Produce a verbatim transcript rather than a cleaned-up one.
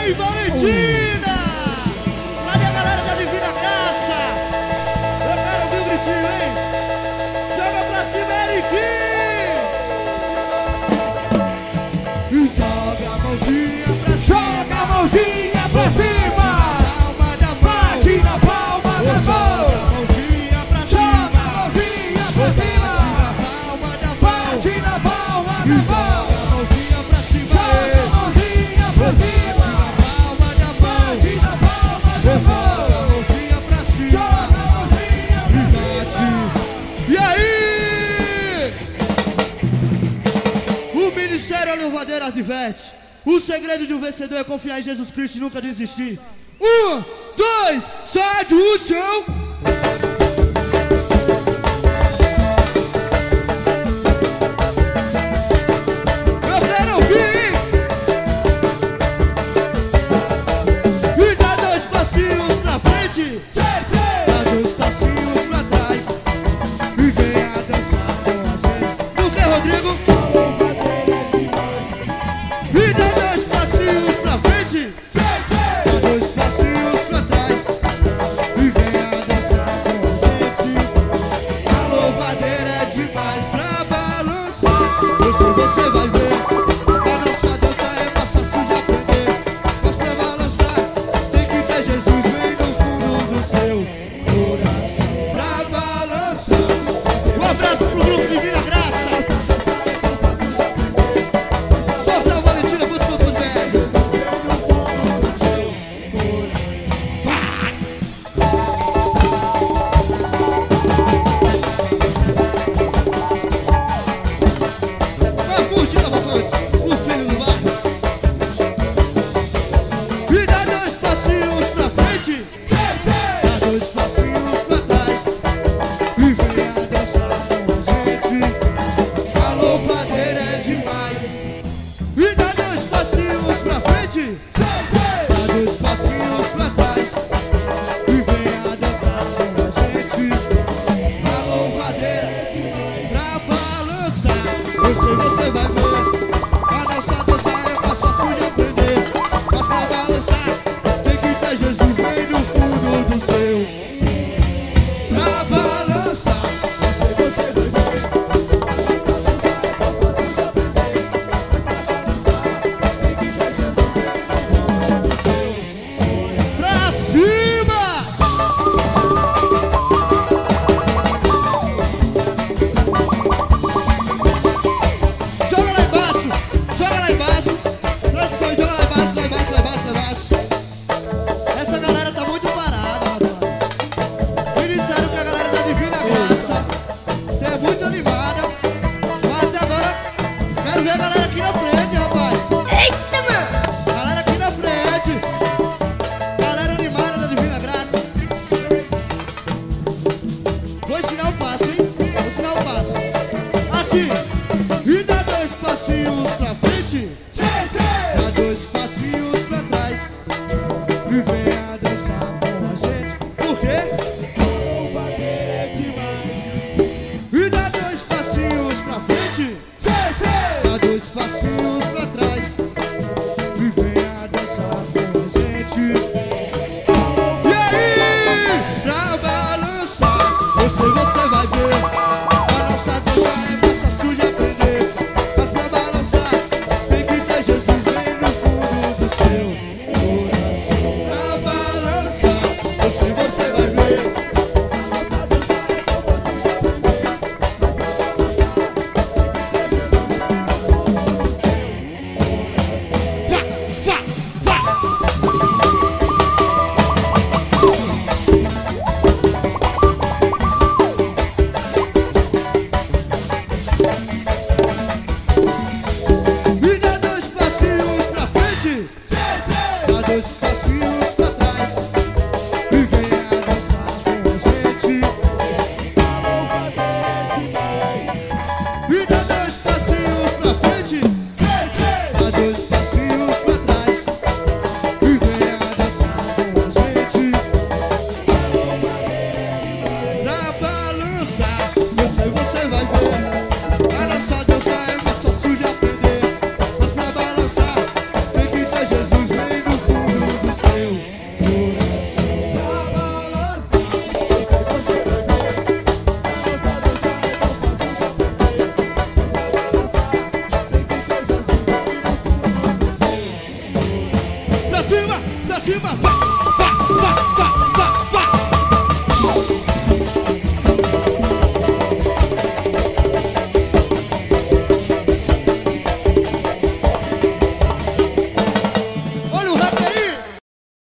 Ei, Valentina! Cadê a galera da Divina Graça? Eu quero ouvir o gritinho, hein? Joga pra cima, Eriquinho! E sobe a mãozinha pra cima! Joga a mãozinha pra cima! Palma da mão! Bate na palma da mão! Joga a mãozinha pra cima! Joga a mãozinha pra cima! Palma da mão! Bate na palma da mão! Joga a mãozinha pra cima! Joga a mãozinha pra cima! Palma da mão! Bate na palma da mão! Joga a mãozinha pra cima! Joga a mãozinha pra cima! E aí? O Ministério Louvadeira adverte: o segredo de um vencedor é confiar em Jesus Cristo e nunca desistir. Um, dois, sai do chão! Eu quero ouvir! E dá dois passinhos pra frente, dá dois passinhos pra trás e venha dançar com a gente. Do que, Rodrigo? E dá dois passinhos pra frente, dá dois passinhos pra trás e venha dançar com a gente. A louvadeira é demais pra balançar. Eu sei, você vai ver. A nossa dança é mais fácil de aprender. Mas pra balançar tem que ter Jesus bem no fundo do seu coração. Pra balançar. Um abraço pro grupo Divina Graça. Portal Valentina ponto com ponto br. Vai curtir, Cavalcante, o filho do bairro. E dá dois passinhos pra frente, dá dois passinhos pra trás e venha dançar com a gente. A louvadeira é demais. E dá dois passinhos pra frente, dá dois passinhos pra trás e venha dançar com a gente. A louvadeira é demais pra balançar. Eu sei, você vai ver. A nossa dança é mais fácil de aprender. Mas pra balançar tem que ter Jesus bem no fundo do seu. Pra balançar. Eu sei, você vai ver. Pra cima! Joga lá embaixo, joga lá embaixo. Produção, joga lá embaixo, lá embaixo, lá embaixo, lá embaixo. Essa galera tá muito parada, rapaz. Me disseram que a galera da Divina Graça é muito animada. Mas até agora quero ver a galera aqui na frente, rapaz. Eita, mano! Galera aqui na frente. Galera animada da Divina Graça. Vou ensinar o passo, hein? Vou ensinar o passo. Assim. E dá dois passinhos pra frente, dá dois passinhos pra trás e venha dançar com a gente. Por quê? Louvadeira é demais. E dá dois passinhos pra frente, dá dois passinhos cima, pra cima, vai, vai, vai, vai, vai.